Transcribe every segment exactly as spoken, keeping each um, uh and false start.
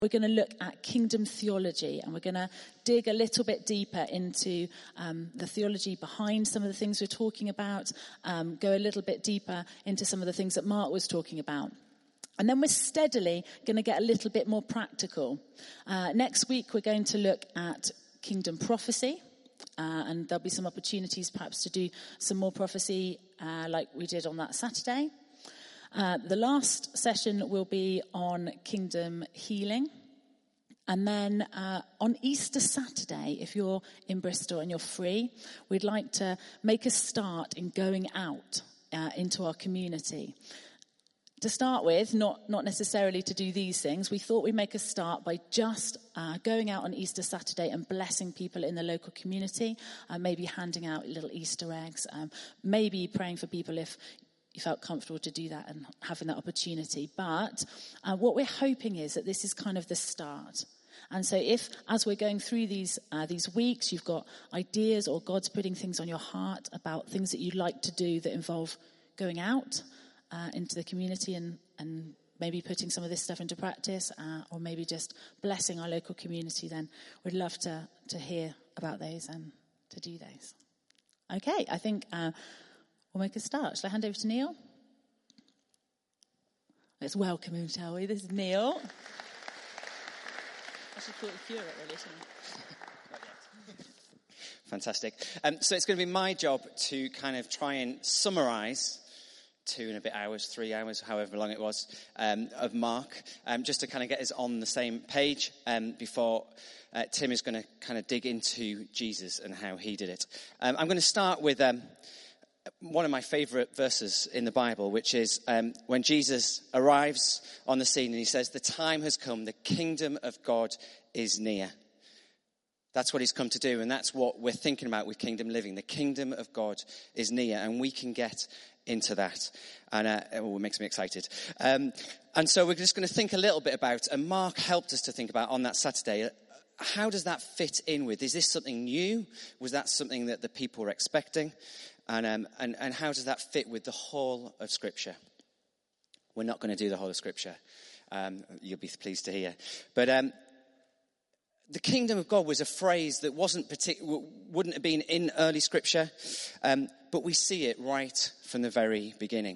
We're going to look at kingdom theology, and we're going to dig a little bit deeper into um, the theology behind some of the things we're talking about, um, go a little bit deeper into some of the things that Mark was talking about. And then we're steadily going to get a little bit more practical. Uh, next week, we're going to look at kingdom prophecy, uh, and there'll be some opportunities perhaps to do some more prophecy uh, like we did on that Saturday. Uh, the last session will be on kingdom healing. And then uh, on Easter Saturday, if you're in Bristol and you're free, we'd like to make a start in going out uh, into our community. To start with, not, not necessarily to do these things, we thought we'd make a start by just uh, going out on Easter Saturday and blessing people in the local community, uh, maybe handing out little Easter eggs, um, maybe praying for people if you felt comfortable to do that and having that opportunity. But uh, what we're hoping is that this is kind of the start. And so if, as we're going through these uh, these weeks, you've got ideas or God's putting things on your heart about things that you'd like to do that involve going out uh, into the community and, and maybe putting some of this stuff into practice, uh, or maybe just blessing our local community, then we'd love to, to hear about those and to do those. Okay, I think... Uh, We'll make a start. Shall I hand over to Neil? Let's welcome him, shall we? This is Neil. I should call it Cure it, really, shouldn't I? Fantastic. Um, so it's going to be my job to kind of try and summarise two and a bit hours, three hours, however long it was, um, of Mark, um, just to kind of get us on the same page um, before uh, Tim is going to kind of dig into Jesus and how he did it. Um, I'm going to start with... Um, one of my favourite verses in the Bible, which is um, when Jesus arrives on the scene and he says, "The time has come, the kingdom of God is near." That's what he's come to do, and that's what we're thinking about with kingdom living. The kingdom of God is near, and we can get into that. And uh, oh, it makes me excited. Um, and so we're just going to think a little bit about, and Mark helped us to think about on that Saturday, how does that fit in with? Is this something new? Was that something that the people were expecting? And, um, and and how does that fit with the whole of Scripture? We're not going to do the whole of Scripture. Um, you'll be pleased to hear. But um, the kingdom of God was a phrase that wasn't partic- wouldn't have been in early Scripture, um, but we see it right from the very beginning.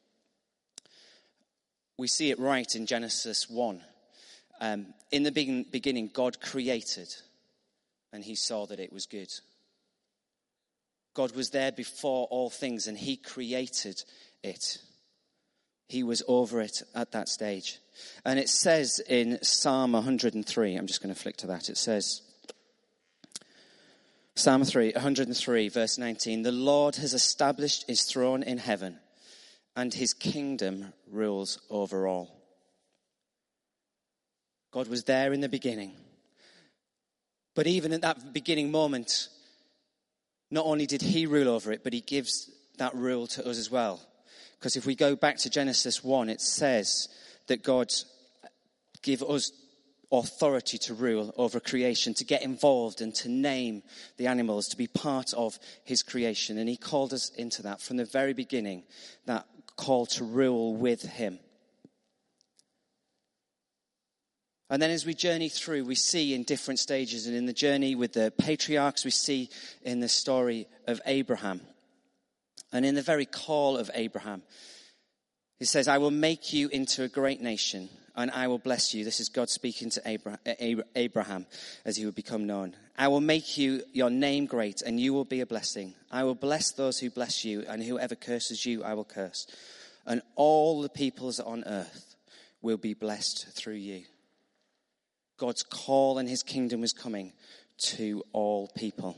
We see it right in Genesis one. Um, in the beginning, God created, and he saw that it was good. God was there before all things, and he created it. He was over it at that stage. And it says in Psalm one hundred three, I'm just going to flick to that. It says, Psalm three, one hundred three, verse nineteen, "The Lord has established his throne in heaven, and his kingdom rules over all." God was there in the beginning. But even at that beginning moment, not only did he rule over it, but he gives that rule to us as well. Because if we go back to Genesis one, it says that God gave us authority to rule over creation, to get involved and to name the animals, to be part of his creation. And he called us into that from the very beginning, that call to rule with him. And then as we journey through, we see in different stages, and in the journey with the patriarchs, we see in the story of Abraham. And in the very call of Abraham, he says, "I will make you into a great nation, and I will bless you." This is God speaking to Abraham as he would become known. "I will make you your name great, and you will be a blessing. I will bless those who bless you, and whoever curses you, I will curse. And all the peoples on earth will be blessed through you." God's call and his kingdom was coming to all people.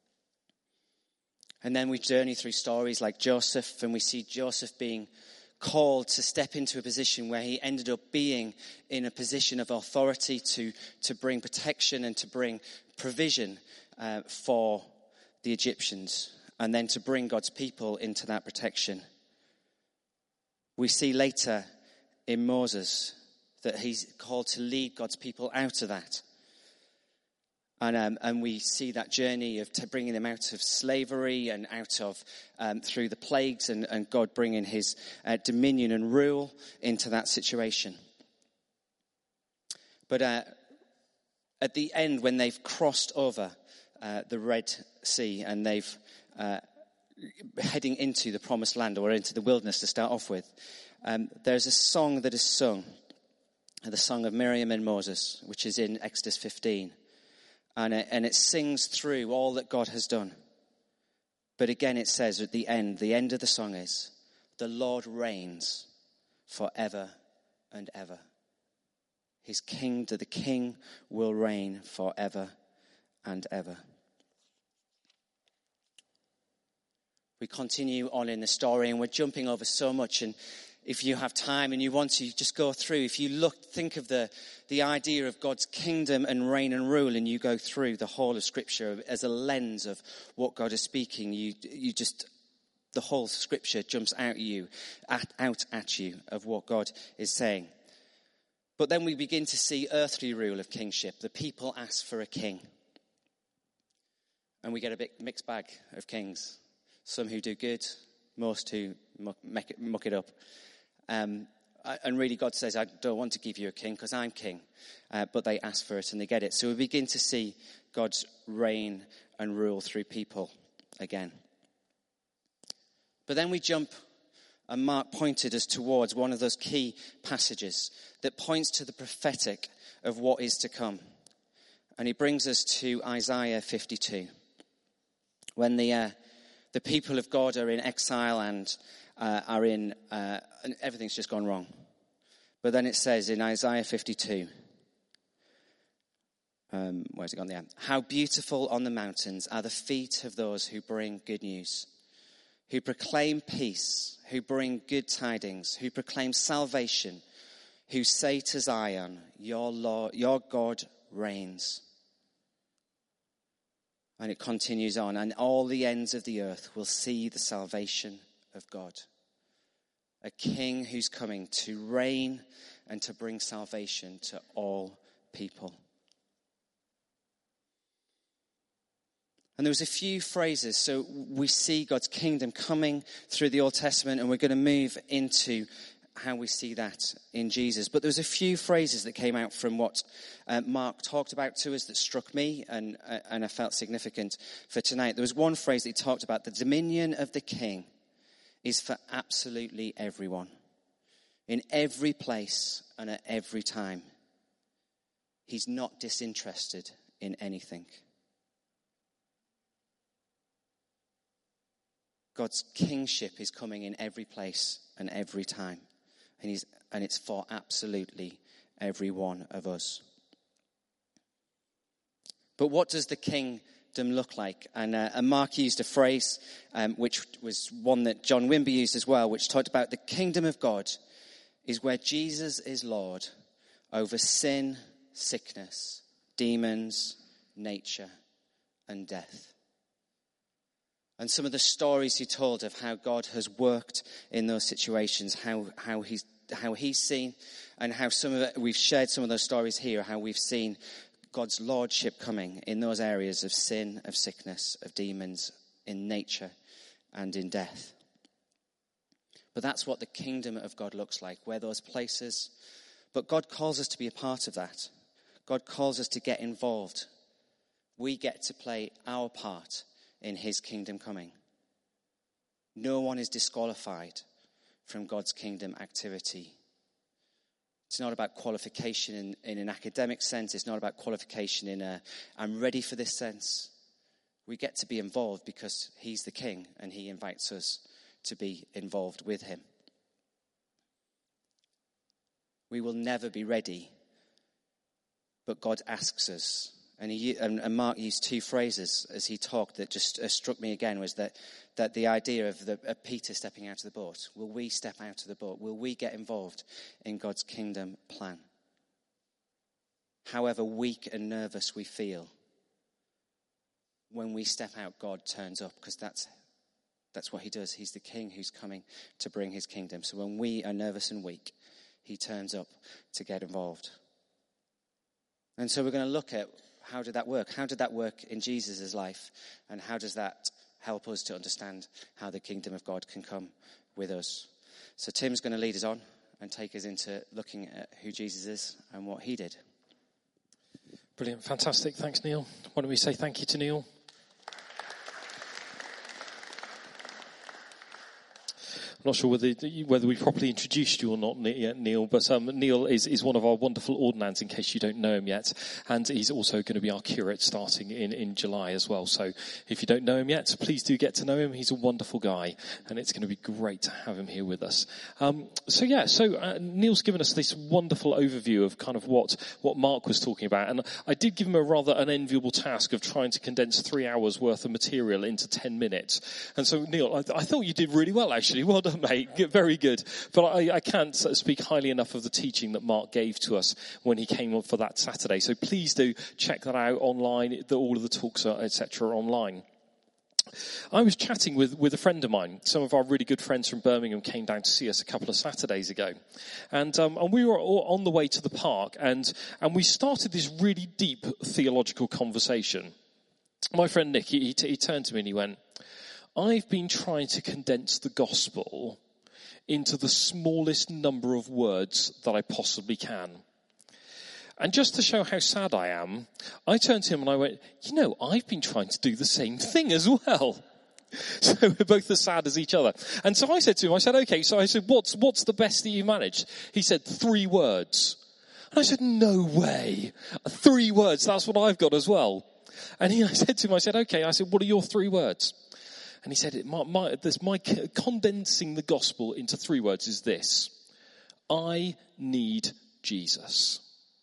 And then we journey through stories like Joseph, and we see Joseph being called to step into a position where he ended up being in a position of authority to, to bring protection and to bring provision uh, for the Egyptians, and then to bring God's people into that protection. We see later in Moses that he's called to lead God's people out of that. And um, and we see that journey of to bringing them out of slavery and out of, um, through the plagues, and, and God bringing his uh, dominion and rule into that situation. But uh, at the end, when they've crossed over uh, the Red Sea and they've uh, heading into the promised land or into the wilderness to start off with, um, there's a song that is sung, the song of Miriam and Moses, which is in Exodus fifteen. And it, and it sings through all that God has done. But again, it says at the end, the end of the song is, the Lord reigns forever and ever. His kingdom, the king will reign forever and ever. We continue on in the story, and we're jumping over so much. And if you have time and you want to, just go through. If you look, think of the, the idea of God's kingdom and reign and rule, and you go through the whole of Scripture as a lens of what God is speaking, you you just, the whole Scripture jumps out at you, at, out at you of what God is saying. But then we begin to see earthly rule of kingship. The people ask for a king. And we get a bit mixed bag of kings. Some who do good, most who muck, make it, muck it up. Um, and really God says, I don't want to give you a king because I'm king. Uh, but they ask for it and they get it. So we begin to see God's reign and rule through people again. But then we jump, and Mark pointed us towards one of those key passages that points to the prophetic of what is to come. And he brings us to Isaiah fifty-two. When the uh, the people of God are in exile and uh, are in, uh, and everything's just gone wrong. But then it says in Isaiah fifty-two, um, where's it gone there? How beautiful on the mountains are the feet of those who bring good news, who proclaim peace, who bring good tidings, who proclaim salvation, who say to Zion, your Lord, your God reigns. And it continues on, and all the ends of the earth will see the salvation of God. A king who's coming to reign and to bring salvation to all people. And there was a few phrases. So we see God's kingdom coming through the Old Testament, and we're going to move into how we see that in Jesus. But there was a few phrases that came out from what uh, Mark talked about to us that struck me and, uh, and I felt significant for tonight. There was one phrase that he talked about. The dominion of the king is for absolutely everyone, in every place and at every time. He's not disinterested in anything. God's kingship is coming in every place and every time. And, he's, and it's for absolutely every one of us. But what does the kingdom look like? And, uh, and Mark used a phrase, um, which was one that John Wimber used as well, which talked about the kingdom of God is where Jesus is Lord over sin, sickness, demons, nature, and death. And some of the stories he told of how God has worked in those situations, how how he's how he's seen, and how some of it, we've shared some of those stories here, how we've seen God's lordship coming in those areas of sin, of sickness, of demons, in nature, and in death. But that's what the kingdom of God looks like, where those places. But God calls us to be a part of that. God calls us to get involved. We get to play our part in his kingdom coming. No one is disqualified from God's kingdom activity. It's not about qualification in, in an academic sense. It's not about qualification in a, I'm ready for this sense. We get to be involved because he's the king and he invites us to be involved with him. We will never be ready, but God asks us. And, he, and, and Mark used two phrases as he talked that just uh, struck me again, was that, that the idea of, the, of Peter stepping out of the boat. Will we step out of the boat? Will we get involved in God's kingdom plan? However weak and nervous we feel, when we step out, God turns up, because that's, that's what he does. He's the king who's coming to bring his kingdom. So when we are nervous and weak, he turns up to get involved. And so we're going to look at, how did that work? How did that work in Jesus' life? And how does that help us to understand how the kingdom of God can come with us? So Tim's going to lead us on and take us into looking at who Jesus is and what he did. Brilliant. Fantastic. Thanks, Neil. Why don't we say thank you to Neil? I'm not sure whether whether we properly introduced you or not yet, Neil, but um, Neil is, is one of our wonderful ordinands, in case you don't know him yet, and he's also going to be our curate starting in, in July as well. So if you don't know him yet, please do get to know him. He's a wonderful guy, and it's going to be great to have him here with us. Um, so yeah, so uh, Neil's given us this wonderful overview of kind of what, what Mark was talking about, and I did give him a rather unenviable task of trying to condense three hours worth of material into ten minutes. And so Neil, I, I thought you did really well, actually. Well done, mate. Very good. But I, I can't speak highly enough of the teaching that Mark gave to us when he came up for that Saturday. So please do check that out online. The, all of the talks, are, et cetera, are online. I was chatting with, with a friend of mine. Some of our really good friends from Birmingham came down to see us a couple of Saturdays ago. And, um, and we were all on the way to the park, and, and we started this really deep theological conversation. My friend Nick, he, he, he turned to me and he went, I've been trying to condense the gospel into the smallest number of words that I possibly can. And just to show how sad I am, I turned to him and I went, you know, I've been trying to do the same thing as well. So we're both as sad as each other. And so I said to him, I said, okay, so I said, what's, what's the best that you managed? He said, three words. And I said, no way. Three words, that's what I've got as well. And he, I said to him, I said, okay, I said, what are your three words? And he said, my, my, this, my condensing the gospel into three words is this: I need Jesus.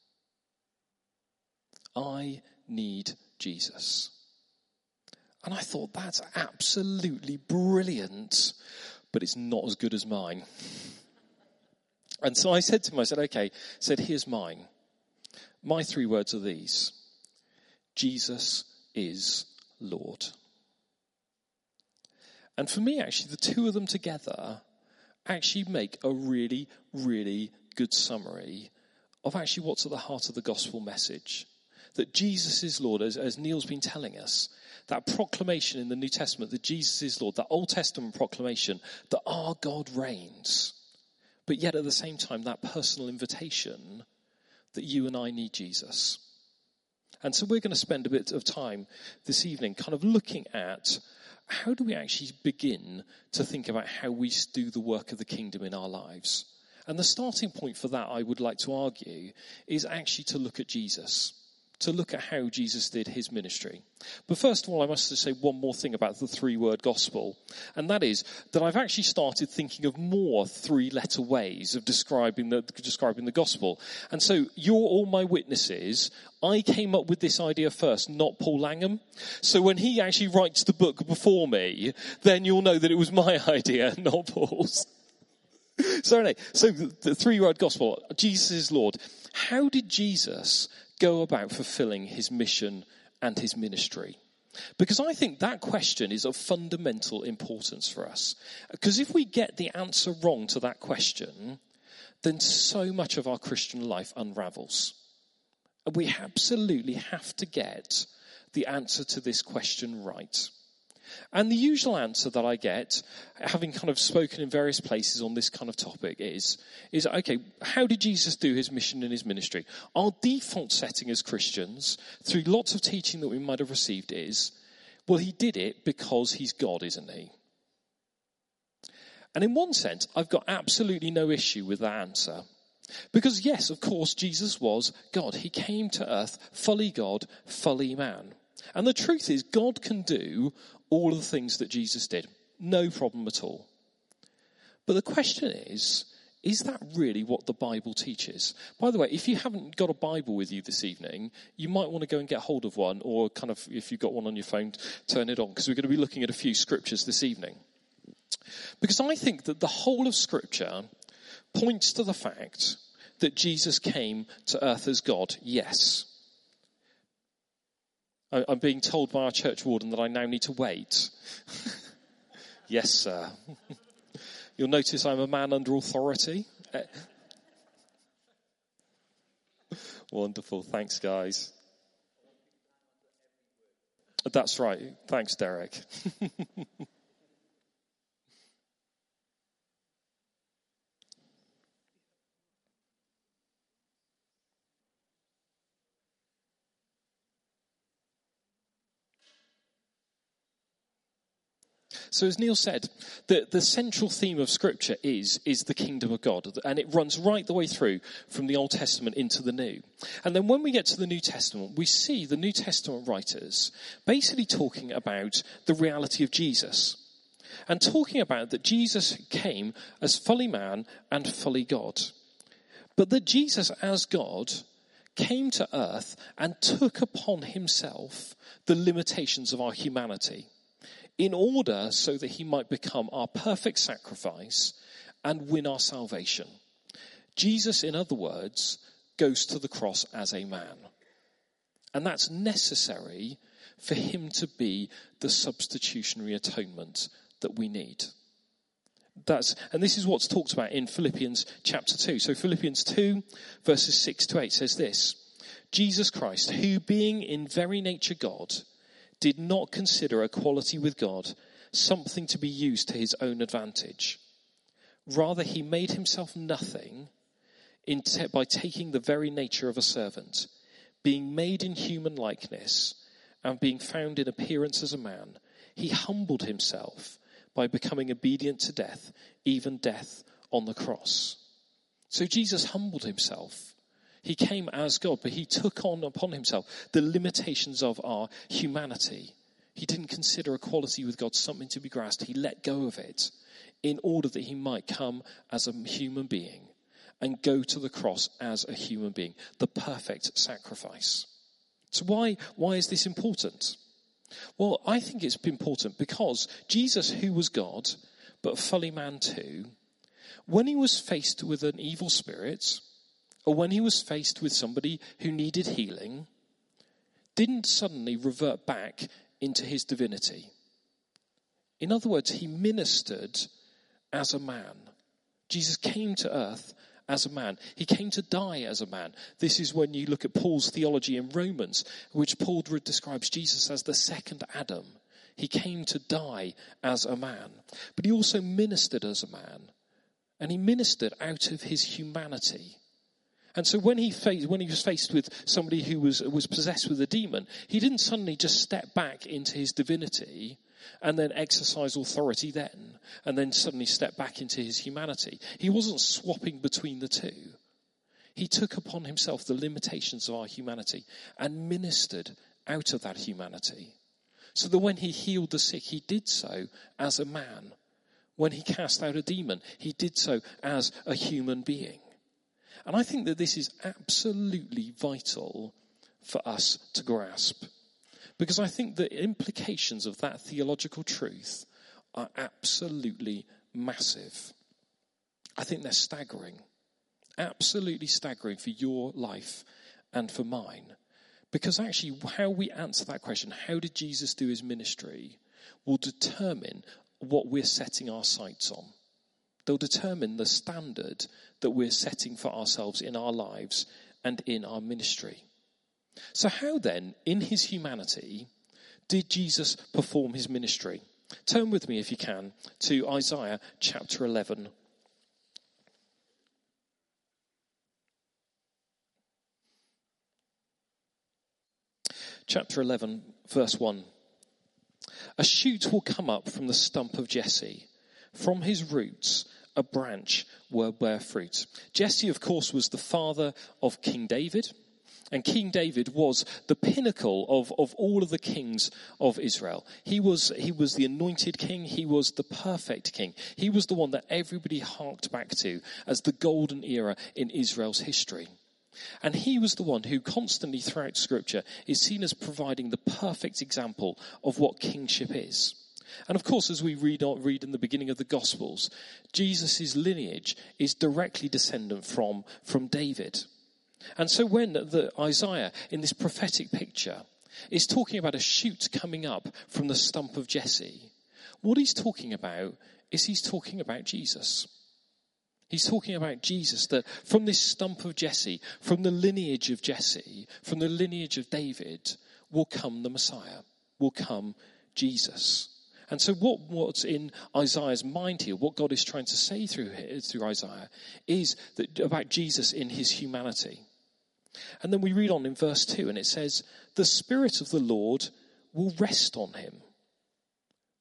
I need Jesus. And I thought, that's absolutely brilliant, but it's not as good as mine. And so I said to him, I said, okay, I said, here's mine. My three words are these: Jesus is Lord. And for me, actually, the two of them together actually make a really, really good summary of actually what's at the heart of the gospel message. That Jesus is Lord, as, as Neil's been telling us. That proclamation in the New Testament that Jesus is Lord, that Old Testament proclamation that our God reigns. But yet at the same time, that personal invitation that you and I need Jesus. And so we're going to spend a bit of time this evening kind of looking at how do we actually begin to think about how we do the work of the kingdom in our lives? And the starting point for that, I would like to argue, is actually to look at Jesus. To look at how Jesus did his ministry. But first of all, I must just say one more thing about the three-word gospel. And that is that I've actually started thinking of more three-letter ways of describing the, describing the gospel. And so you're all my witnesses. I came up with this idea first, not Paul Langham. So when he actually writes the book before me, then you'll know that it was my idea, not Paul's. So anyway, so the, the three-word gospel, Jesus is Lord. How did Jesus go about fulfilling his mission and his ministry? Because I think that question is of fundamental importance for us. Because if we get the answer wrong to that question, then so much of our Christian life unravels. And we absolutely have to get the answer to this question right. And the usual answer that I get, having kind of spoken in various places on this kind of topic, is, is okay, how did Jesus do his mission and his ministry? Our default setting as Christians, through lots of teaching that we might have received, is, well, he did it because he's God, isn't he? And in one sense, I've got absolutely no issue with that answer. Because yes, of course, Jesus was God. He came to earth fully God, fully man. And the truth is, God can do all of the things that Jesus did. No problem at all. But the question is, is that really what the Bible teaches? By the way, if you haven't got a Bible with you this evening, you might want to go and get hold of one, or kind of, if you've got one on your phone, turn it on, because we're going to be looking at a few scriptures this evening. Because I think that the whole of Scripture points to the fact that Jesus came to earth as God, yes. I'm being told by our church warden that I now need to wait. Yes, sir. You'll notice I'm a man under authority. Wonderful. Thanks, guys. That's right. Thanks, Derek. So as Neil said, the, the central theme of Scripture is, is the kingdom of God. And it runs right the way through from the Old Testament into the New. And then when we get to the New Testament, we see the New Testament writers basically talking about the reality of Jesus. And talking about that Jesus came as fully man and fully God. But that Jesus as God came to earth and took upon himself the limitations of our humanity in order so that he might become our perfect sacrifice and win our salvation. Jesus, in other words, goes to the cross as a man. And that's necessary for him to be the substitutionary atonement that we need. That's, and this is what's talked about in Philippians chapter two. So Philippians two verses six to eight says this: Jesus Christ, who being in very nature God, did not consider equality with God something to be used to his own advantage. Rather, he made himself nothing in te- by taking the very nature of a servant, being made in human likeness, and being found in appearance as a man. He humbled himself by becoming obedient to death, even death on the cross. So Jesus humbled himself. He came as God, but he took on upon himself the limitations of our humanity. He didn't consider equality with God something to be grasped. He let go of it in order that he might come as a human being and go to the cross as a human being, the perfect sacrifice. So why, why is this important? Well, I think it's important because Jesus, who was God, but fully man too, when he was faced with an evil spirit, or when he was faced with somebody who needed healing, didn't suddenly revert back into his divinity. In other words, he ministered as a man. Jesus came to earth as a man. He came to die as a man. This is when you look at Paul's theology in Romans, which Paul describes Jesus as the second Adam. He came to die as a man. But he also ministered as a man. And he ministered out of his humanity. And so when he faced, when he was faced with somebody who was, was possessed with a demon, he didn't suddenly just step back into his divinity and then exercise authority then, and then suddenly step back into his humanity. He wasn't swapping between the two. He took upon himself the limitations of our humanity and ministered out of that humanity. So that when he healed the sick, he did so as a man. When he cast out a demon, he did so as a human being. And I think that this is absolutely vital for us to grasp. Because I think the implications of that theological truth are absolutely massive. I think they're staggering. Absolutely staggering for your life and for mine. Because actually how we answer that question, how did Jesus do his ministry, will determine what we're setting our sights on. They'll determine the standard that we're setting for ourselves in our lives and in our ministry. So how then, in his humanity, did Jesus perform his ministry? Turn with me, if you can, to Isaiah chapter eleven. Chapter eleven, verse one. A shoot will come up from the stump of Jesse. From his roots, a branch will bear fruit. Jesse, of course, was the father of King David. And King David was the pinnacle of, of all of the kings of Israel. He was, he was the anointed king. He was the perfect king. He was the one that everybody harked back to as the golden era in Israel's history. And he was the one who constantly throughout Scripture is seen as providing the perfect example of what kingship is. And of course, as we read, read in the beginning of the Gospels, Jesus' lineage is directly descendant from, from David. And so when the Isaiah, in this prophetic picture, is talking about a shoot coming up from the stump of Jesse, what he's talking about is he's talking about Jesus. He's talking about Jesus, that from this stump of Jesse, from the lineage of Jesse, from the lineage of David, will come the Messiah, will come Jesus. And so what, what's in Isaiah's mind here, what God is trying to say through, through Isaiah, is that about Jesus in his humanity. And then we read on in verse two, and it says, the Spirit of the Lord will rest on him.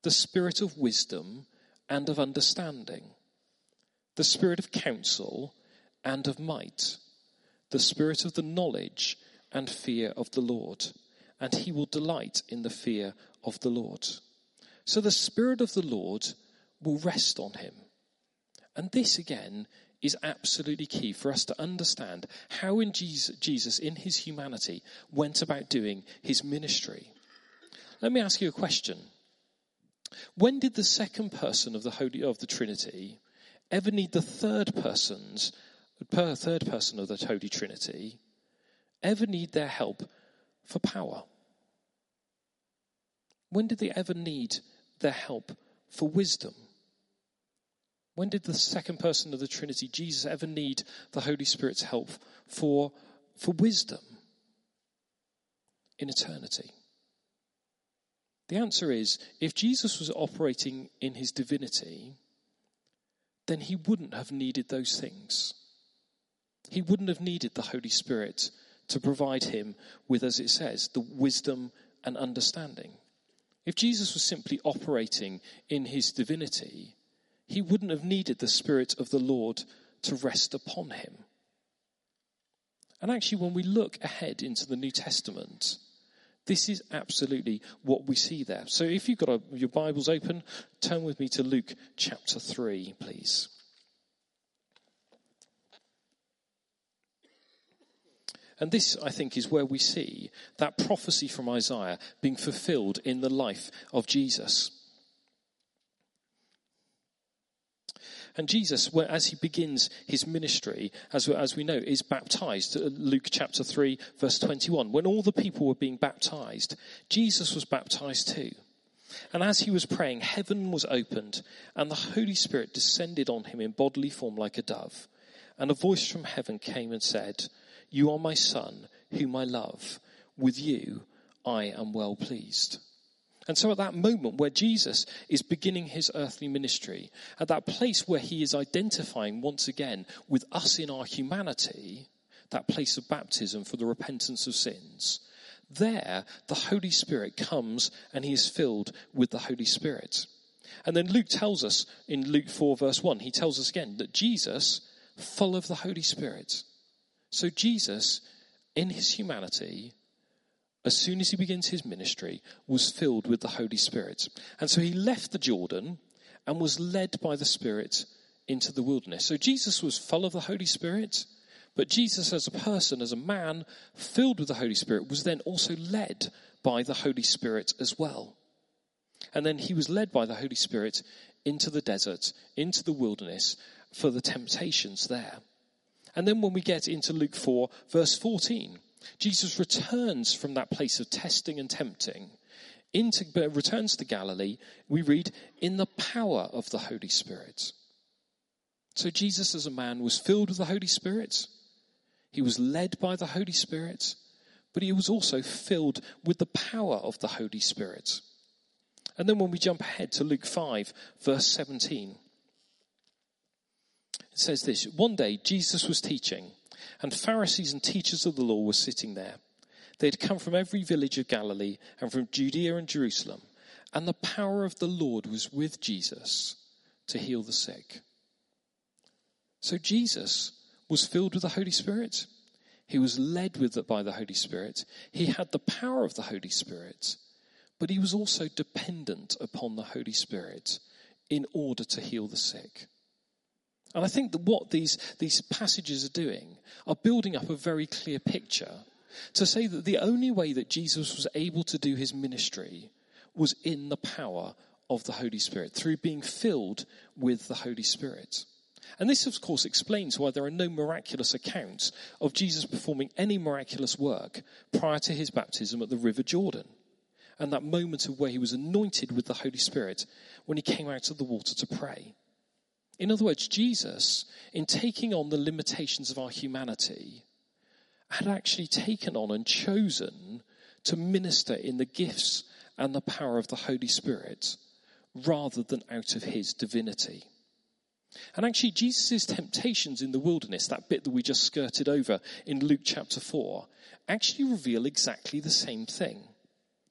the spirit of wisdom and of understanding, the spirit of counsel and of might, the spirit of the knowledge and fear of the Lord, and he will delight in the fear of the Lord. So the Spirit of the Lord will rest on him. And this again is absolutely key for us to understand how in Jesus, Jesus in his humanity went about doing his ministry. Let me ask you a question. When did the second person of the Holy of the Trinity ever need the third person's per third person of the Holy Trinity ever need their help for power? When did they ever need their help for wisdom? When did the second person of the Trinity, Jesus, ever need the Holy Spirit's help for, for wisdom? In eternity. The answer is, if Jesus was operating in his divinity, then he wouldn't have needed those things. He wouldn't have needed the Holy Spirit to provide him with, as it says, the wisdom and understanding. If Jesus was simply operating in his divinity, he wouldn't have needed the Spirit of the Lord to rest upon him. And actually, when we look ahead into the New Testament, this is absolutely what we see there. So if you've got a, your Bibles open, turn with me to Luke chapter three, please. And this, I think, is where we see that prophecy from Isaiah being fulfilled in the life of Jesus. And Jesus, as he begins his ministry, as, as we know, is baptized. Luke chapter three, verse twenty-one. When all the people were being baptized, Jesus was baptized too. And as he was praying, heaven was opened, and the Holy Spirit descended on him in bodily form like a dove. And a voice from heaven came and said, "You are my son, whom I love. With you I am well pleased." And so at that moment where Jesus is beginning his earthly ministry, at that place where he is identifying once again with us in our humanity, that place of baptism for the repentance of sins, there the Holy Spirit comes and he is filled with the Holy Spirit. And then Luke tells us in Luke four verse one, he tells us again that Jesus, full of the Holy Spirit. So Jesus, in his humanity, as soon as he begins his ministry, was filled with the Holy Spirit. And so he left the Jordan and was led by the Spirit into the wilderness. So Jesus was full of the Holy Spirit, but Jesus as a person, as a man filled with the Holy Spirit, was then also led by the Holy Spirit as well. And then he was led by the Holy Spirit into the desert, into the wilderness, for the temptations there. And then when we get into Luke four, verse fourteen, Jesus returns from that place of testing and tempting, into, returns to Galilee, we read, in the power of the Holy Spirit. So Jesus as a man was filled with the Holy Spirit. He was led by the Holy Spirit, but he was also filled with the power of the Holy Spirit. And then when we jump ahead to Luke five, verse seventeen, it says this: one day Jesus was teaching, and Pharisees and teachers of the law were sitting there. They had come from every village of Galilee and from Judea and Jerusalem, and the power of the Lord was with Jesus to heal the sick. So Jesus was filled with the Holy Spirit. He was led with it by the Holy Spirit. He had the power of the Holy Spirit, but he was also dependent upon the Holy Spirit in order to heal the sick. And I think that what these, these passages are doing are building up a very clear picture to say that the only way that Jesus was able to do his ministry was in the power of the Holy Spirit, through being filled with the Holy Spirit. And this, of course, explains why there are no miraculous accounts of Jesus performing any miraculous work prior to his baptism at the River Jordan, and that moment of where he was anointed with the Holy Spirit when he came out of the water to pray. In other words, Jesus, in taking on the limitations of our humanity, had actually taken on and chosen to minister in the gifts and the power of the Holy Spirit rather than out of his divinity. And actually, Jesus' temptations in the wilderness, that bit that we just skirted over in Luke chapter four, actually reveal exactly the same thing.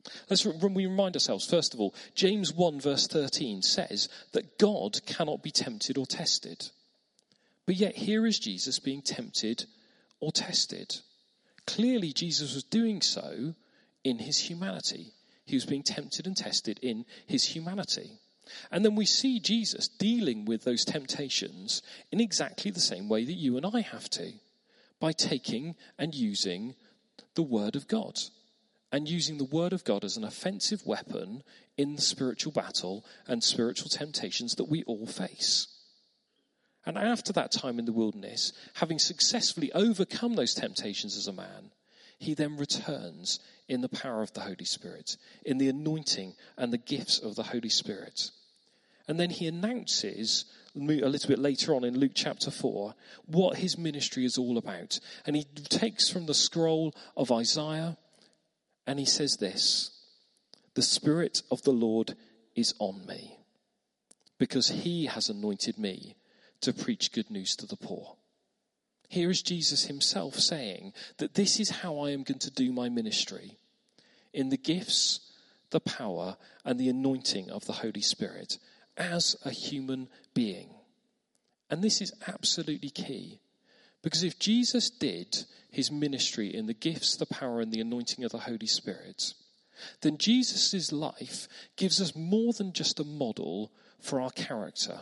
Let's when we remind ourselves, first of all, James one verse thirteen says that God cannot be tempted or tested. But yet here is Jesus being tempted or tested. Clearly Jesus was doing so in his humanity. He was being tempted and tested in his humanity. And then we see Jesus dealing with those temptations in exactly the same way that you and I have to, by taking and using the Word of God, and using the Word of God as an offensive weapon in the spiritual battle and spiritual temptations that we all face. And after that time in the wilderness, having successfully overcome those temptations as a man, he then returns in the power of the Holy Spirit, in the anointing and the gifts of the Holy Spirit. And then he announces a little bit later on in Luke chapter four what his ministry is all about. And he takes from the scroll of Isaiah and he says this: "The Spirit of the Lord is on me, because he has anointed me to preach good news to the poor." Here is Jesus himself saying that this is how I am going to do my ministry, in the gifts, the power, and the anointing of the Holy Spirit as a human being. And this is absolutely key, because if Jesus did his ministry in the gifts, the power, and the anointing of the Holy Spirit, then Jesus' life gives us more than just a model for our character.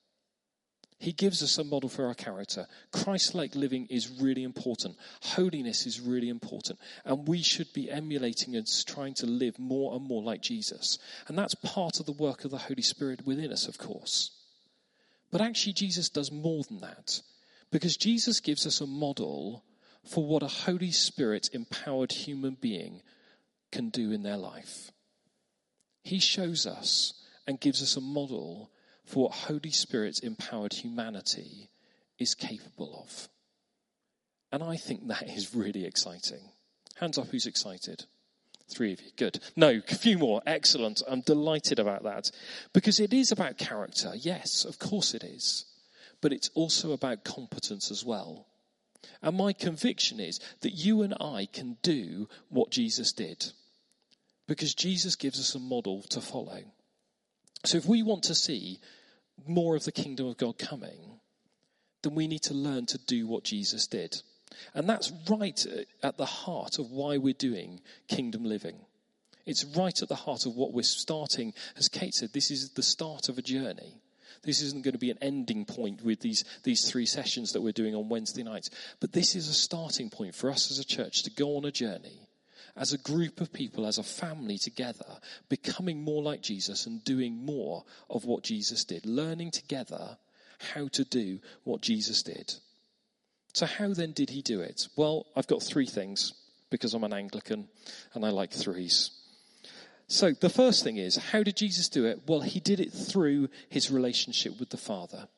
He gives us a model for our character. Christ-like living is really important. Holiness is really important. And we should be emulating and trying to live more and more like Jesus. And that's part of the work of the Holy Spirit within us, of course. But actually, Jesus does more than that. Because Jesus gives us a model for what a Holy Spirit-empowered human being can do in their life. He shows us and gives us a model for what Holy Spirit-empowered humanity is capable of. And I think that is really exciting. Hands up who's excited. Three of you. Good. No, a few more. Excellent. I'm delighted about that. Because it is about character. Yes, of course it is. But it's also about competence as well. And my conviction is that you and I can do what Jesus did, because Jesus gives us a model to follow. So if we want to see more of the kingdom of God coming, then we need to learn to do what Jesus did. And that's right at the heart of why we're doing kingdom living. It's right at the heart of what we're starting. As Kate said, this is the start of a journey. This isn't going to be an ending point with these, these three sessions that we're doing on Wednesday nights. But this is a starting point for us as a church to go on a journey, as a group of people, as a family together, becoming more like Jesus and doing more of what Jesus did, learning together how to do what Jesus did. So how then did he do it? Well, I've got three things, because I'm an Anglican and I like threes. So the first thing is, how did Jesus do it? Well, he did it through his relationship with the Father.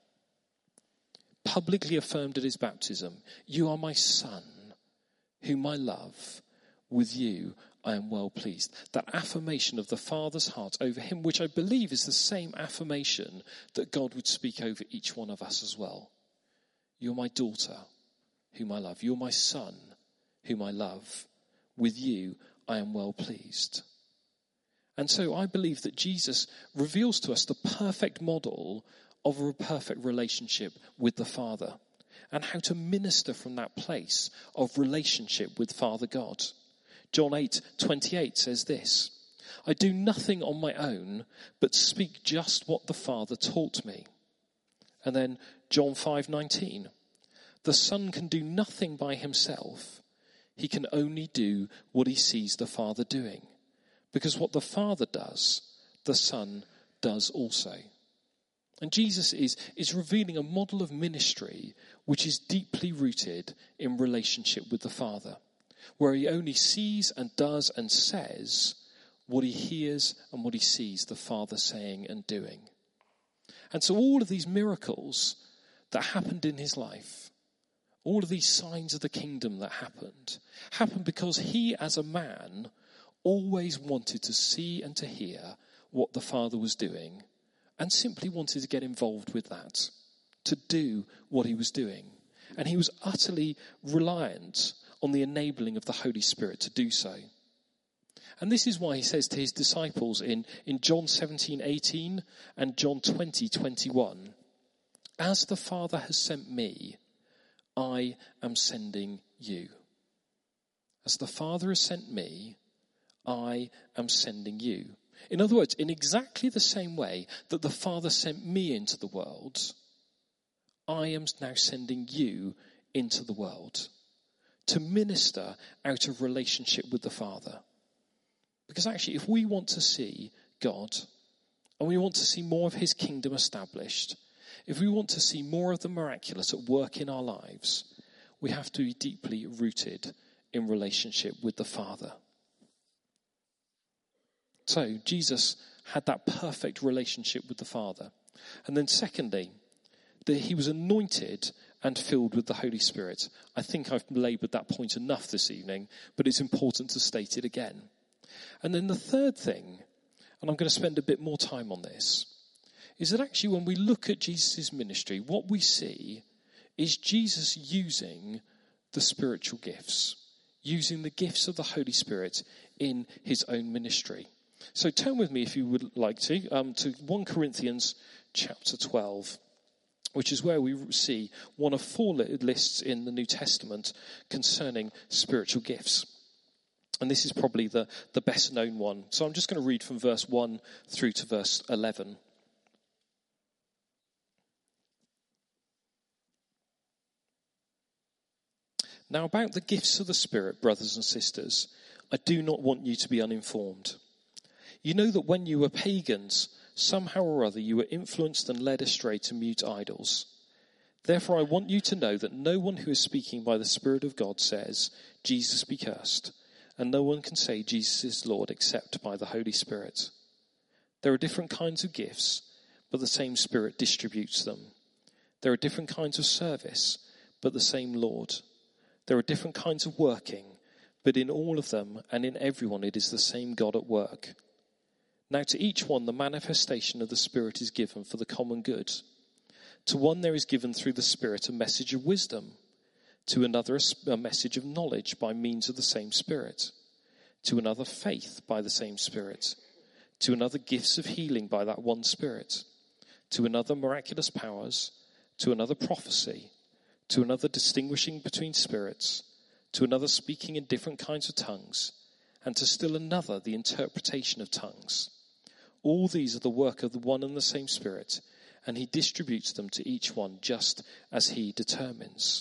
Publicly affirmed at his baptism, "You are my Son, whom I love. With you I am well pleased." That affirmation of the Father's heart over him, which I believe is the same affirmation that God would speak over each one of us as well. "You're my daughter, whom I love. You're my Son, whom I love. With you I am well pleased." And so I believe that Jesus reveals to us the perfect model of a perfect relationship with the Father, and how to minister from that place of relationship with Father God. John eight twenty-eight says this: "I do nothing on my own, but speak just what the Father taught me." And then John five nineteen, "The Son can do nothing by himself. He can only do what he sees the Father doing. Because what the Father does, the Son does also." And Jesus is, is revealing a model of ministry which is deeply rooted in relationship with the Father, where he only sees and does and says what he hears and what he sees the Father saying and doing. And so all of these miracles that happened in his life, all of these signs of the kingdom that happened, happened because he, as a man, always wanted to see and to hear what the Father was doing, and simply wanted to get involved with that, to do what he was doing. And he was utterly reliant on the enabling of the Holy Spirit to do so. And this is why he says to his disciples in, in John seventeen eighteen and John twenty twenty-one, as the Father has sent me, I am sending you. As the Father has sent me, I am sending you. In other words, in exactly the same way that the Father sent me into the world, I am now sending you into the world to minister out of relationship with the Father. Because actually, if we want to see God, and we want to see more of his kingdom established, if we want to see more of the miraculous at work in our lives, we have to be deeply rooted in relationship with the Father. So Jesus had that perfect relationship with the Father. And then secondly, that he was anointed and filled with the Holy Spirit. I think I've laboured that point enough this evening, but it's important to state it again. And then the third thing, and I'm going to spend a bit more time on this, is that actually when we look at Jesus' ministry, what we see is Jesus using the spiritual gifts, using the gifts of the Holy Spirit in his own ministry. So turn with me, if you would like to, um, to First Corinthians chapter twelve, which is where we see one of four lists in the New Testament concerning spiritual gifts. And this is probably the, the best known one. So I'm just going to read from verse one through to verse eleven. Now about the gifts of the Spirit, brothers and sisters, I do not want you to be uninformed. You know that when you were pagans, somehow or other you were influenced and led astray to mute idols. Therefore I want you to know that no one who is speaking by the Spirit of God says, Jesus be cursed, and no one can say Jesus is Lord except by the Holy Spirit. There are different kinds of gifts, but the same Spirit distributes them. There are different kinds of service, but the same Lord. There are different kinds of working, but in all of them and in everyone it is the same God at work. Now to each one the manifestation of the Spirit is given for the common good. To one there is given through the Spirit a message of wisdom, to another a message of knowledge by means of the same Spirit, to another faith by the same Spirit, to another gifts of healing by that one Spirit, to another miraculous powers, to another prophecy, to another distinguishing between spirits, to another speaking in different kinds of tongues, and to still another the interpretation of tongues. All these are the work of the one and the same Spirit, and he distributes them to each one just as he determines.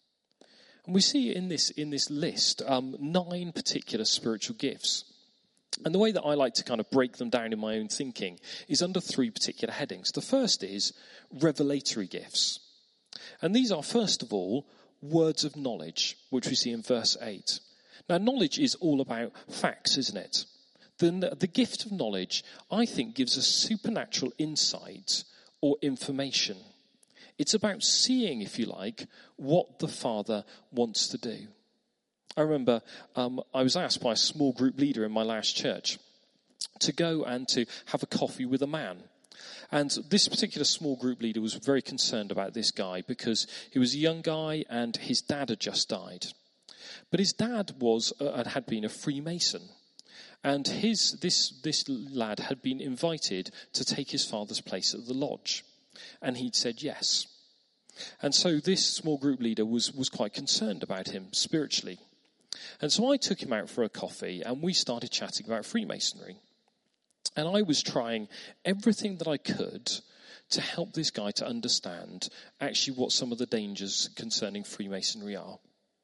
And we see in this in this list um, nine particular spiritual gifts. And the way that I like to kind of break them down in my own thinking is under three particular headings. The first is revelatory gifts. And these are, first of all, words of knowledge, which we see in verse eight. Now, knowledge is all about facts, isn't it? The, the gift of knowledge, I think, gives us supernatural insight or information. It's about seeing, if you like, what the Father wants to do. I remember um, I was asked by a small group leader in my last church to go and to have a coffee with a man. And this particular small group leader was very concerned about this guy because he was a young guy and his dad had just died. But his dad was uh, and had been a Freemason. And his this this lad had been invited to take his father's place at the lodge. And he'd said yes. And so this small group leader was, was quite concerned about him spiritually. And so I took him out for a coffee and we started chatting about Freemasonry. And I was trying everything that I could to help this guy to understand actually what some of the dangers concerning Freemasonry are.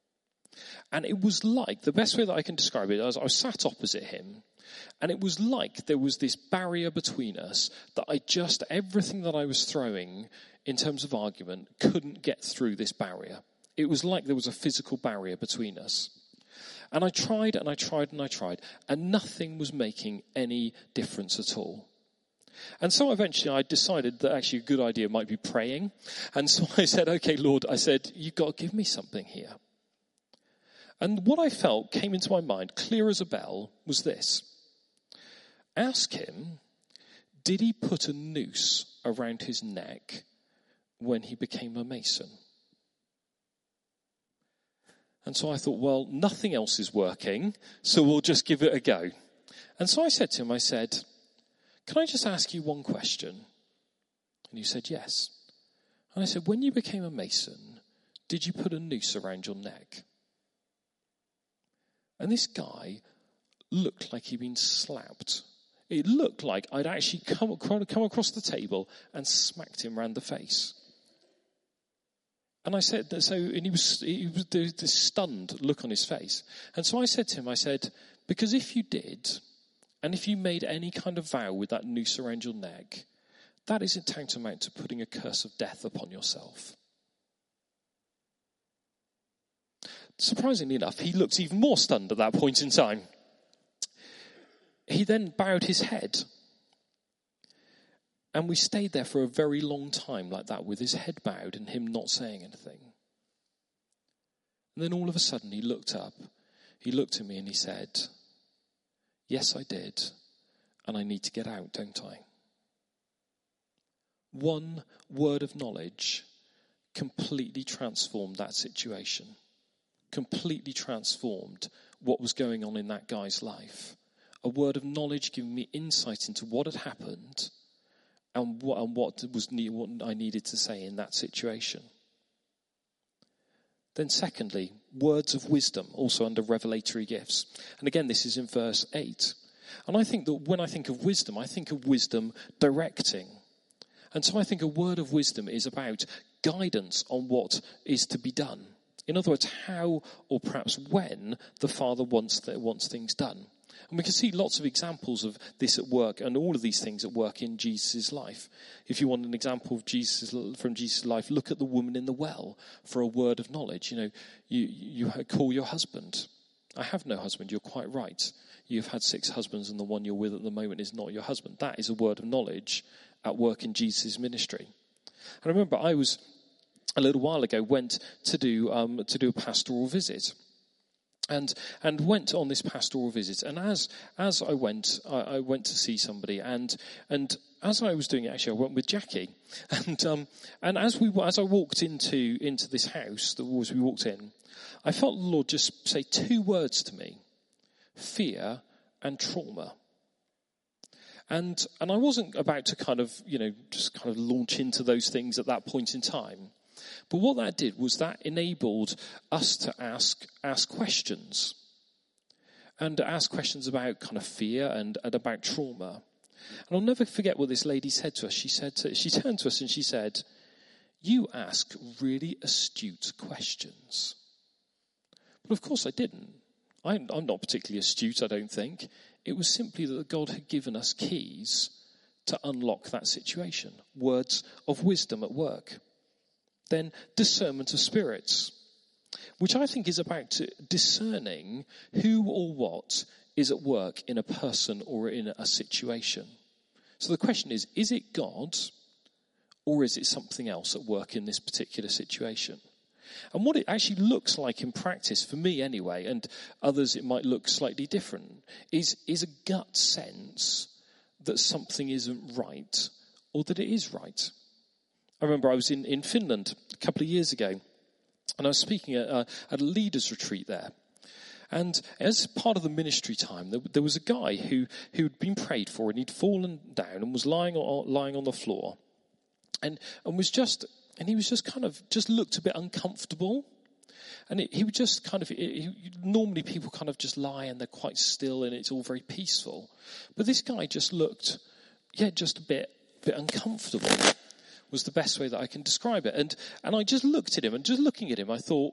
And it was like, the best way that I can describe it, I was, I was sat opposite him, and it was like there was this barrier between us that I just, everything that I was throwing in terms of argument couldn't get through this barrier. It was like there was a physical barrier between us. And I tried and I tried and I tried, and nothing was making any difference at all. And so eventually I decided that actually a good idea might be praying. And so I said, okay, Lord, I said, you've got to give me something here. And what I felt came into my mind, clear as a bell, was this. Ask him, did he put a noose around his neck when he became a Mason? And so I thought, well, nothing else is working, so we'll just give it a go. And so I said to him, I said, can I just ask you one question? And he said, yes. And I said, when you became a mason, did you put a noose around your neck? And this guy looked like he'd been slapped. It looked like I'd actually come, come across the table and smacked him round the face. And I said, so, and he was, he was this stunned look on his face. And so I said to him, I said, because if you did, and if you made any kind of vow with that noose around your neck, that is tantamount to putting a curse of death upon yourself. Surprisingly enough, he looked even more stunned at that point in time. He then bowed his head. And we stayed there for a very long time like that, with his head bowed and him not saying anything. And then all of a sudden he looked up, he looked at me and he said, yes, I did, and I need to get out, don't I? One word of knowledge completely transformed that situation, completely transformed what was going on in that guy's life. A word of knowledge giving me insight into what had happened and what, and what was what I needed to say in that situation. Then secondly, words of wisdom, also under revelatory gifts. And again, this is in verse eight. And I think that when I think of wisdom, I think of wisdom directing. And so I think a word of wisdom is about guidance on what is to be done. In other words, how or perhaps when the Father wants, th- wants things done. And we can see lots of examples of this at work, and all of these things at work in Jesus' life. If you want an example of Jesus from Jesus' life, look at the woman in the well for a word of knowledge. You know, you, you call your husband. I have no husband, you're quite right. You've had six husbands and the one you're with at the moment is not your husband. That is a word of knowledge at work in Jesus' ministry. And I remember I was, a little while ago, went to do um, to do a pastoral visit. And and went on this pastoral visit, and as as I went, I, I went to see somebody, and and as I was doing it, actually, I went with Jackie, and um and as we as I walked into into this house, the as we walked in, I felt the Lord just say two words to me: fear and trauma. And and I wasn't about to kind of you know just kind of launch into those things at that point in time. But what that did was that enabled us to ask ask questions. And ask questions about kind of fear and, and about trauma. And I'll never forget what this lady said to us. She said to, she turned to us and she said, "You ask really astute questions." But of course I didn't. I'm, I'm not particularly astute, I don't think. It was simply that God had given us keys to unlock that situation. Words of wisdom at work. Then discernment of spirits, which I think is about discerning who or what is at work in a person or in a situation. So the question is, is it God or is it something else at work in this particular situation? And what it actually looks like in practice, for me anyway, and others it might look slightly different, is, is a gut sense that something isn't right or that it is right. I remember I was in, in Finland a couple of years ago, and I was speaking at, uh, at a leaders' retreat there. And as part of the ministry time, there, there was a guy who who had been prayed for, and he'd fallen down and was lying on, lying on the floor, and and was just and he was just kind of just looked a bit uncomfortable, and it, he would just kind of it, he, normally people kind of just lie and they're quite still and it's all very peaceful, but this guy just looked, yeah, just a bit bit uncomfortable. Was the best way that I can describe it. And and I just looked at him, and just looking at him, I thought,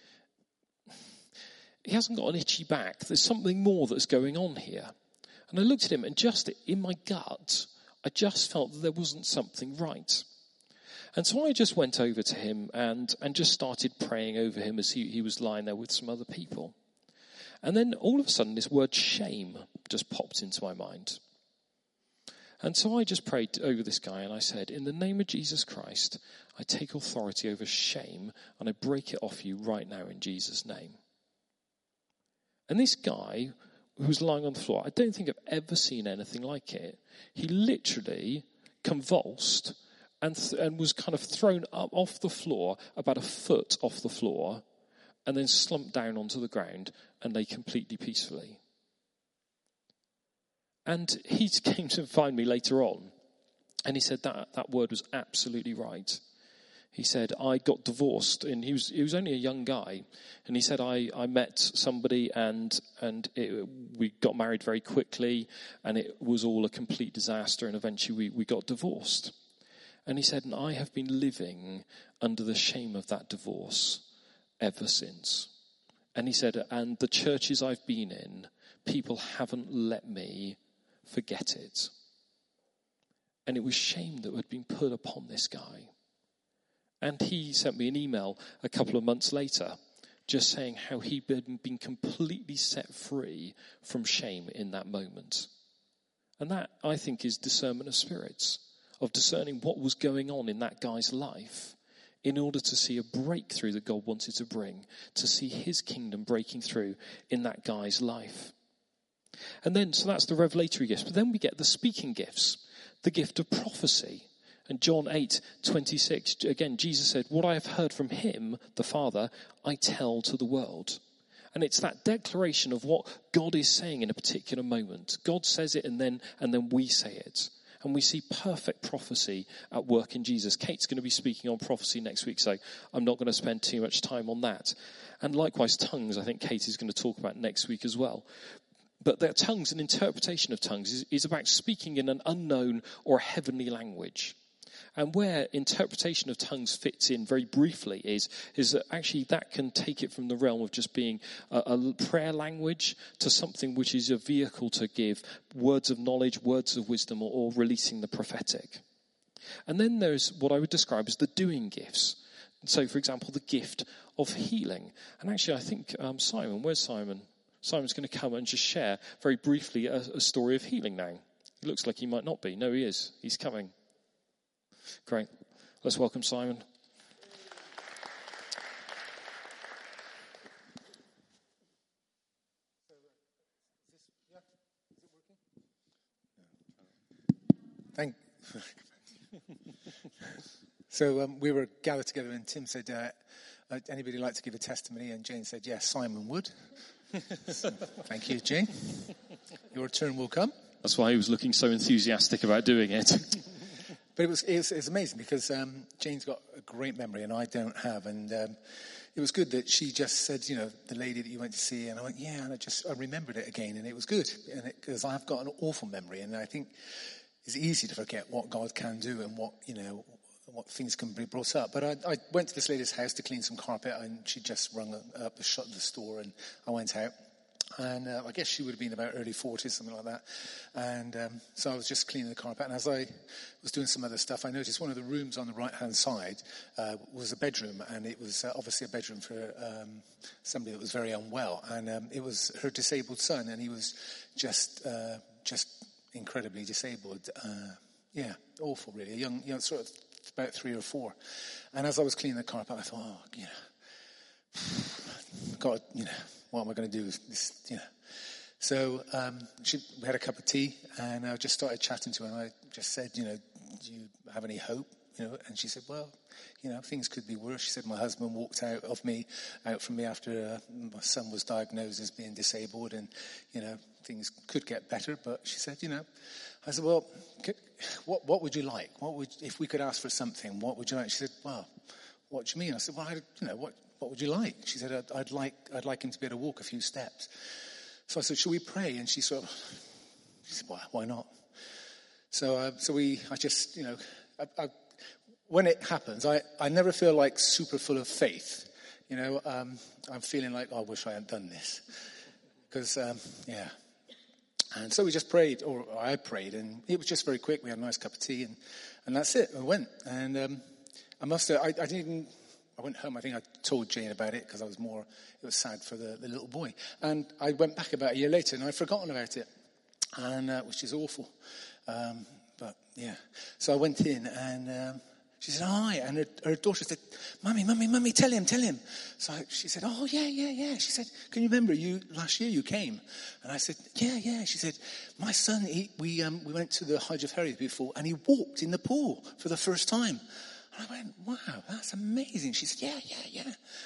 he hasn't got an itchy back. There's something more that's going on here. And I looked at him, and just in my gut, I just felt that there wasn't something right. And so I just went over to him and, and just started praying over him as he, he was lying there with some other people. And then all of a sudden, this word shame just popped into my mind. And so I just prayed over this guy and I said, in the name of Jesus Christ, I take authority over shame and I break it off you right now in Jesus' name. And this guy who was lying on the floor, I don't think I've ever seen anything like it. He literally convulsed and th- and was kind of thrown up off the floor, about a foot off the floor, and then slumped down onto the ground and lay completely peacefully. And he came to find me later on, and he said that that word was absolutely right. He said, I got divorced, and he was he was only a young guy, and he said, I, I met somebody, and and it, we got married very quickly, and it was all a complete disaster, and eventually we, we got divorced. And he said, and I have been living under the shame of that divorce ever since. And he said, and the churches I've been in, people haven't let me forget it. And it was shame that had been put upon this guy. And he sent me an email a couple of months later just saying how he'd been, been completely set free from shame in that moment. And that, I think, is discernment of spirits, of discerning what was going on in that guy's life in order to see a breakthrough that God wanted to bring, to see his kingdom breaking through in that guy's life. And then, so that's the revelatory gifts. But then we get the speaking gifts, the gift of prophecy. And John eight twenty-six, again, Jesus said, what I have heard from him, the Father, I tell to the world. And it's that declaration of what God is saying in a particular moment. God says it and then and then we say it. And we see perfect prophecy at work in Jesus. Kate's going to be speaking on prophecy next week, so I'm not going to spend too much time on that. And likewise, tongues, I think Kate is going to talk about next week as well. But their tongues and interpretation of tongues is, is about speaking in an unknown or heavenly language. And where interpretation of tongues fits in very briefly is, is that actually that can take it from the realm of just being a, a prayer language to something which is a vehicle to give words of knowledge, words of wisdom, or, or releasing the prophetic. And then there's what I would describe as the doing gifts. So, for example, the gift of healing. And actually, I think um, Simon, where's Simon? Simon's going to come and just share very briefly a, a story of healing now. It looks like he might not be. No, he is. He's coming. Great. Let's welcome Simon. Thank. So um, we were gathered together, and Tim said, uh, uh, "Anybody like to give a testimony?" And Jane said, "Yes, Simon would." So, thank you, Jane. Your turn will come. That's why he was looking so enthusiastic about doing it. But it was, it was, it was amazing because um, Jane's got a great memory and I don't have. And um, it was good that she just said, you know, the lady that you went to see. And I went, yeah, and I just I remembered it again. And it was good because I've got an awful memory. And I think it's easy to forget what God can do and what, you know, what things can be brought up. But I, I went to this lady's house to clean some carpet and she just rung up the shut the store and I went out. And uh, I guess she would have been about early forties, something like that. And um, so I was just cleaning the carpet. And as I was doing some other stuff, I noticed one of the rooms on the right-hand side uh, was a bedroom. And it was uh, obviously a bedroom for um, somebody that was very unwell. And um, it was her disabled son. And he was just uh, just incredibly disabled. Uh, yeah, awful, really. A young, you know, sort of about three or four. And as I was cleaning the carpet, I thought, oh, you know, God, you know, what am I going to do? This, you know. So um, she, we had a cup of tea, and I just started chatting to her, and I just said, you know, do you have any hope? You know, and she said, well, you know, things could be worse. She said, my husband walked out of me, out from me after uh, my son was diagnosed as being disabled, and, you know, things could get better. But she said, you know, I said, well, could, what what would you like? What would, if we could ask for something, what would you like? She said, well, what do you mean? I said, well, I, you know, what what would you like? She said, I'd, I'd like I'd like him to be able to walk a few steps. So I said, shall we pray? And she sort of, she said, why, why not? So uh, so we, I just, you know, I, I, when it happens, I, I never feel like super full of faith. You know, um, I'm feeling like, oh, I wish I hadn't done this. Because, um, yeah. And so we just prayed, or I prayed, and it was just very quick. We had a nice cup of tea, and, and that's it. I went. And um, I must have, I, I didn't, I went home. I think I told Jane about it because I was more, it was sad for the, the little boy. And I went back about a year later, and I'd forgotten about it, and uh, which is awful. Um, but, yeah. So I went in, and um, she said, hi. And her, her daughter said, Mummy, Mummy, Mummy, tell him, tell him. So I, she said, oh, yeah, yeah, yeah. She said, can you remember you last year you came? And I said, yeah, yeah. She said, my son, he, we um, we went to the Hajj of Herod before, and he walked in the pool for the first time. And I went, wow, that's amazing. She said, yeah, yeah, yeah.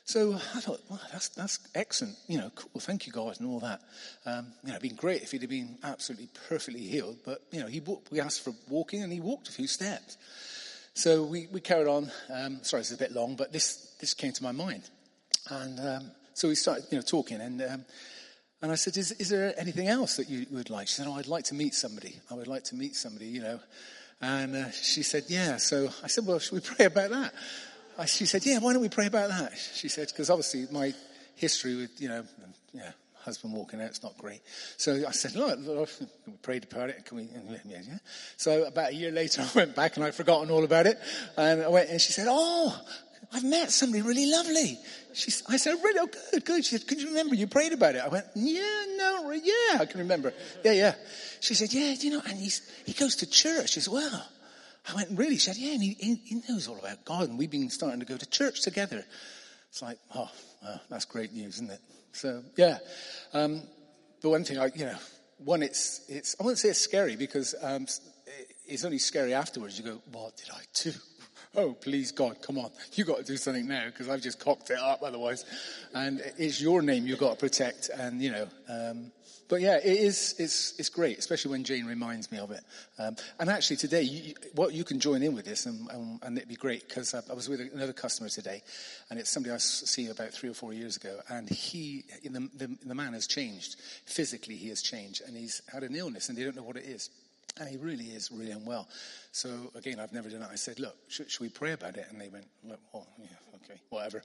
So I thought, well, that's that's excellent. You know, cool. Thank you, God, and all that. Um, you know, it'd been great if he'd have been absolutely perfectly healed. But you know, he walked, we asked for walking, and he walked a few steps. So we, we carried on. Um, sorry, this is a bit long, but this this came to my mind, and um, so we started, you know, talking, and um, and I said, is is there anything else that you would like? She said, oh, I'd like to meet somebody. I would like to meet somebody, you know. And uh, she said, yeah. So I said, well, should we pray about that? I, she said, yeah, why don't we pray about that? She said, because obviously my history with, you know, yeah, husband walking out, it's not great. So I said, look, look we prayed about it. Can we? Yeah, yeah. So about a year later, I went back and I'd forgotten all about it. And I went, and she said, oh, I've met somebody really lovely. She, I said, really? Oh, good, good. She said, could you remember you prayed about it? I went, yeah, no, yeah, I can remember. Yeah, yeah. She said, yeah, do you know, and he's, he goes to church as well. I went, really? She said, yeah, and he, he knows all about God, and we've been starting to go to church together. It's like, oh, well, that's great news, isn't it? So, yeah. Um, but one thing, I, you know, one, it's, it's, I wouldn't say it's scary, because um, it's only scary afterwards. You go, what did I do? Oh, please, God, come on. You've got to do something now, because I've just cocked it up otherwise. And it's your name you've got to protect, and, you know... Um, But yeah, it is, it's, it's great, especially when Jane reminds me of it. Um, and actually today, you, well, you can join in with this, and, and, and it'd be great, because I, I was with another customer today, and it's somebody I see about three or four years ago, and he, the, the, the man has changed. Physically, he has changed, and he's had an illness, and they don't know what it is. And he really is really unwell. So, again, I've never done that. I said, look, should, should we pray about it? And they went, oh, yeah, okay, whatever.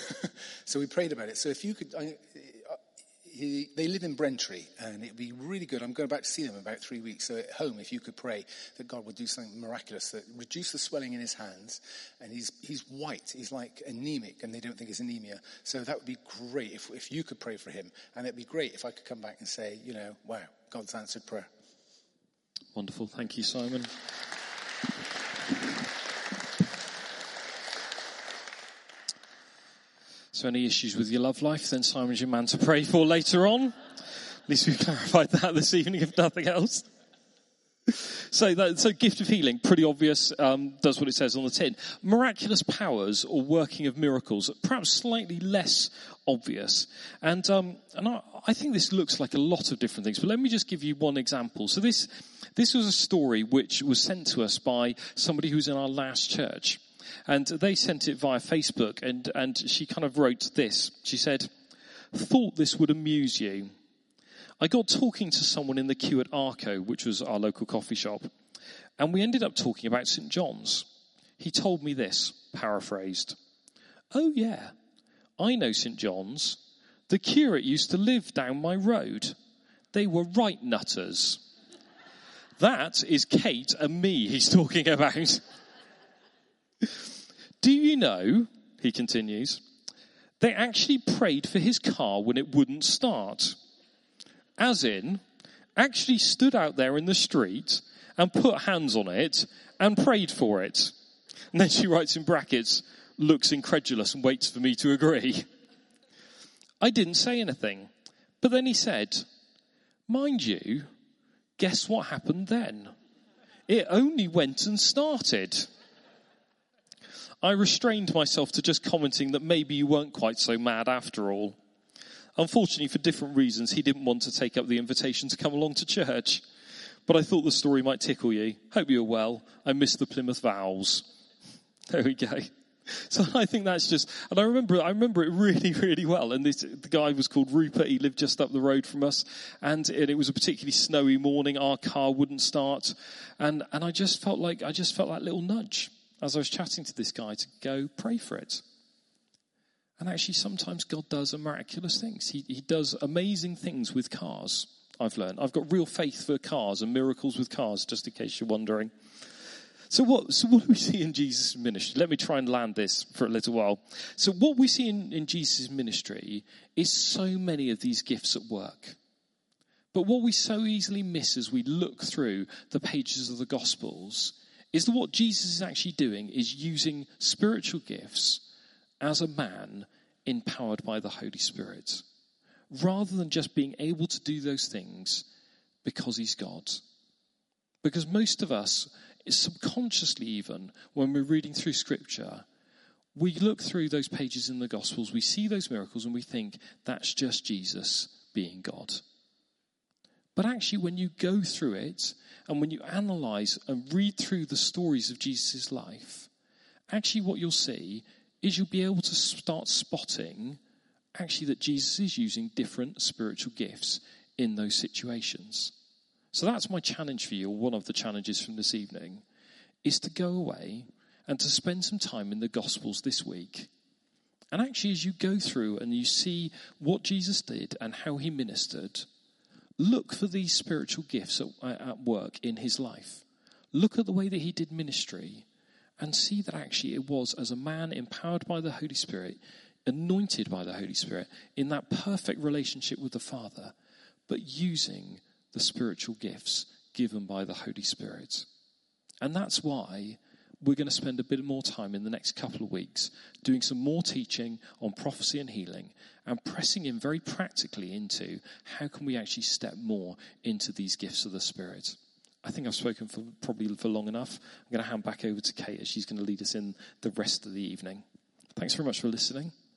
So we prayed about it. So if you could... I, He, they live in Brentry, and it'd be really good. I'm going back to see them in about three weeks. So at home, if you could pray that God would do something miraculous, that reduce the swelling in his hands, and he's he's white, he's like anemic, and they don't think it's anemia. So that would be great if if you could pray for him, and it'd be great if I could come back and say, you know, wow, God's answered prayer. Wonderful, thank you, Simon. So any issues with your love life, then Simon's your man to pray for later on. At least we've clarified that this evening, if nothing else. So, that, so gift of healing, pretty obvious, um, does what it says on the tin. Miraculous powers or working of miracles, perhaps slightly less obvious. And, um, and I, I think this looks like a lot of different things, but let me just give you one example. So this, this was a story which was sent to us by somebody who's in our last church. And they sent it via Facebook, and, and she kind of wrote this. She said, thought this would amuse you. I got talking to someone in the queue at Arco, which was our local coffee shop, and we ended up talking about Saint John's. He told me this, paraphrased. Oh yeah, I know Saint John's. The curate used to live down my road. They were right nutters. That is Kate and me he's talking about. Do you know, he continues, they actually prayed for his car when it wouldn't start. As in, actually stood out there in the street and put hands on it and prayed for it. And then she writes in brackets, looks incredulous and waits for me to agree. I didn't say anything, but then he said, mind you, guess what happened then? It only went and started. I restrained myself to just commenting that maybe you weren't quite so mad after all. Unfortunately, for different reasons, he didn't want to take up the invitation to come along to church. But I thought the story might tickle you. Hope you're well. I missed the Plymouth Vowels. There we go. So I think that's just, and I remember, I remember it really, really well. And this, the guy was called Rupert. He lived just up the road from us, and it, it was a particularly snowy morning. Our car wouldn't start, and and I just felt like I just felt that little nudge as I was chatting to this guy to go pray for it. And actually, sometimes God does miraculous things. He he does amazing things with cars. I've learned. I've got real faith for cars and miracles with cars, just in case you're wondering. So what, so what do we see in Jesus' ministry? Let me try and land this for a little while. So what we see in, in Jesus' ministry is so many of these gifts at work. But what we so easily miss as we look through the pages of the Gospels is that what Jesus is actually doing is using spiritual gifts as a man empowered by the Holy Spirit, rather than just being able to do those things because he's God. Because most of us, subconsciously even, when we're reading through Scripture, we look through those pages in the Gospels, we see those miracles, and we think that's just Jesus being God. But actually, when you go through it, and when you analyse and read through the stories of Jesus' life, actually what you'll see is you'll be able to start spotting actually that Jesus is using different spiritual gifts in those situations. So that's my challenge for you, or one of the challenges from this evening, is to go away and to spend some time in the Gospels this week. And actually, as you go through and you see what Jesus did and how he ministered, look for these spiritual gifts at, at work in his life. Look at the way that he did ministry and see that actually it was as a man empowered by the Holy Spirit, anointed by the Holy Spirit, in that perfect relationship with the Father, but using the spiritual gifts given by the Holy Spirit. And that's why we're going to spend a bit more time in the next couple of weeks doing some more teaching on prophecy and healing and pressing in very practically into how can we actually step more into these gifts of the Spirit. I think I've spoken for probably for long enough. I'm going to hand back over to Kate as she's going to lead us in the rest of the evening. Thanks very much for listening.